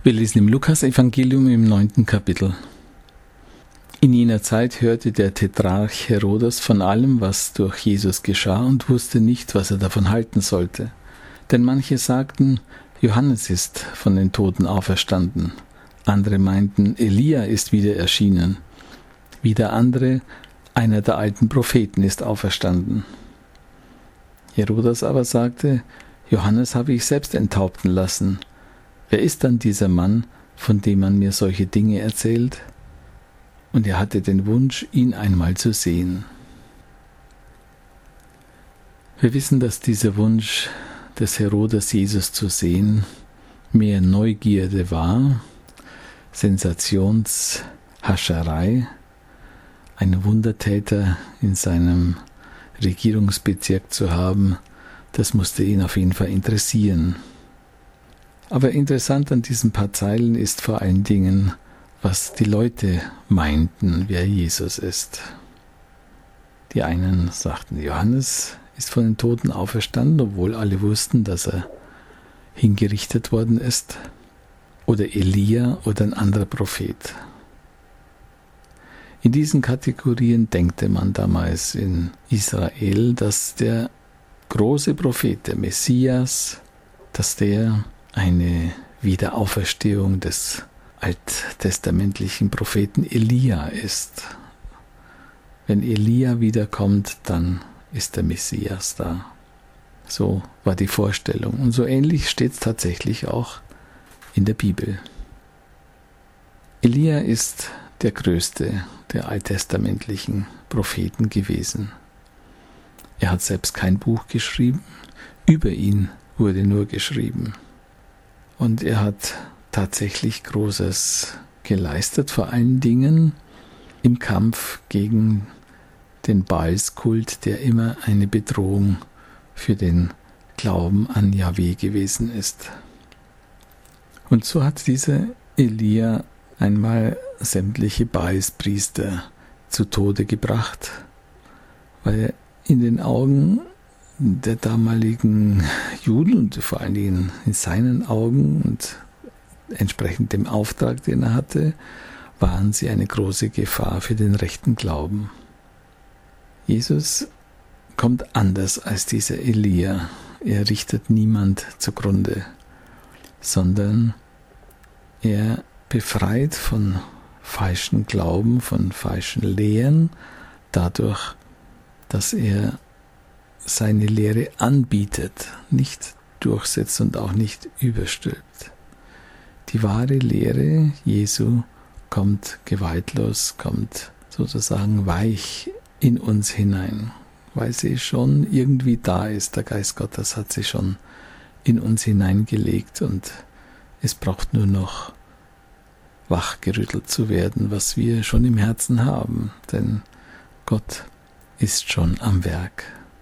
Wir lesen im Lukas-Evangelium im 9. Kapitel. In jener Zeit hörte der Tetrarch Herodes von allem, was durch Jesus geschah, und wusste nicht, was er davon halten sollte. Denn manche sagten, Johannes ist von den Toten auferstanden. Andere meinten, Elia ist wieder erschienen. Wieder andere, einer der alten Propheten ist auferstanden. Herodes aber sagte, Johannes habe ich selbst enthaupten lassen. Wer ist dann dieser Mann, von dem man mir solche Dinge erzählt? Und er hatte den Wunsch, ihn einmal zu sehen. Wir wissen, dass dieser Wunsch des Herodes, Jesus zu sehen, mehr Neugierde war, Sensationshascherei, einen Wundertäter in seinem Regierungsbezirk zu haben, das musste ihn auf jeden Fall interessieren. Aber interessant an diesen paar Zeilen ist vor allen Dingen, was die Leute meinten, wer Jesus ist. Die einen sagten, Johannes ist von den Toten auferstanden, obwohl alle wussten, dass er hingerichtet worden ist. Oder Elia oder ein anderer Prophet. In diesen Kategorien denkte man damals in Israel, dass der große Prophet, der Messias, dass der eine Wiederauferstehung des alttestamentlichen Propheten Elia ist. Wenn Elia wiederkommt, dann ist der Messias da. So war die Vorstellung. Und so ähnlich steht es tatsächlich auch in der Bibel. Elia ist der größte der alttestamentlichen Propheten gewesen. Er hat selbst kein Buch geschrieben, über ihn wurde nur geschrieben. Und er hat tatsächlich Großes geleistet, vor allen Dingen im Kampf gegen den Baalskult, der immer eine Bedrohung für den Glauben an Jahwe gewesen ist. Und so hat dieser Elia einmal sämtliche Baalspriester zu Tode gebracht, weil in den Augen der damaligen Juden und vor allen Dingen in seinen Augen und entsprechend dem Auftrag, den er hatte, waren sie eine große Gefahr für den rechten Glauben. Jesus kommt anders als dieser Elia. Er richtet niemand zugrunde, sondern er befreit von falschen Glauben, von falschen Lehren, dadurch, dass er seine Lehre anbietet, nicht durchsetzt und auch nicht überstülpt. Die wahre Lehre Jesu kommt gewaltlos, kommt sozusagen weich in uns hinein, weil sie schon irgendwie da ist. Der Geist Gottes hat sie schon in uns hineingelegt und es braucht nur noch wachgerüttelt zu werden, was wir schon im Herzen haben, denn Gott ist schon am Werk.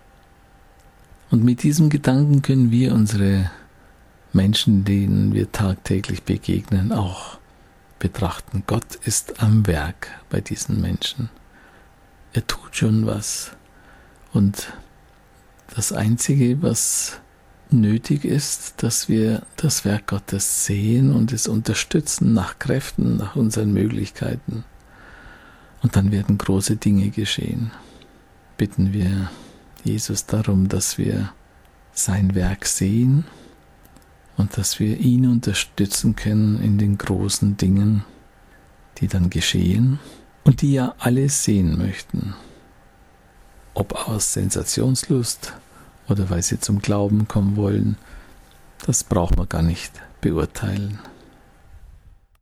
Und mit diesem Gedanken können wir unsere Menschen, denen wir tagtäglich begegnen, auch betrachten. Gott ist am Werk bei diesen Menschen. Er tut schon was. Und das Einzige, was nötig ist, dass wir das Werk Gottes sehen und es unterstützen nach Kräften, nach unseren Möglichkeiten. Und dann werden große Dinge geschehen. Bitten wir Jesus darum, dass wir sein Werk sehen und dass wir ihn unterstützen können in den großen Dingen, die dann geschehen und die ja alle sehen möchten. Ob aus Sensationslust oder weil sie zum Glauben kommen wollen, das braucht man gar nicht beurteilen.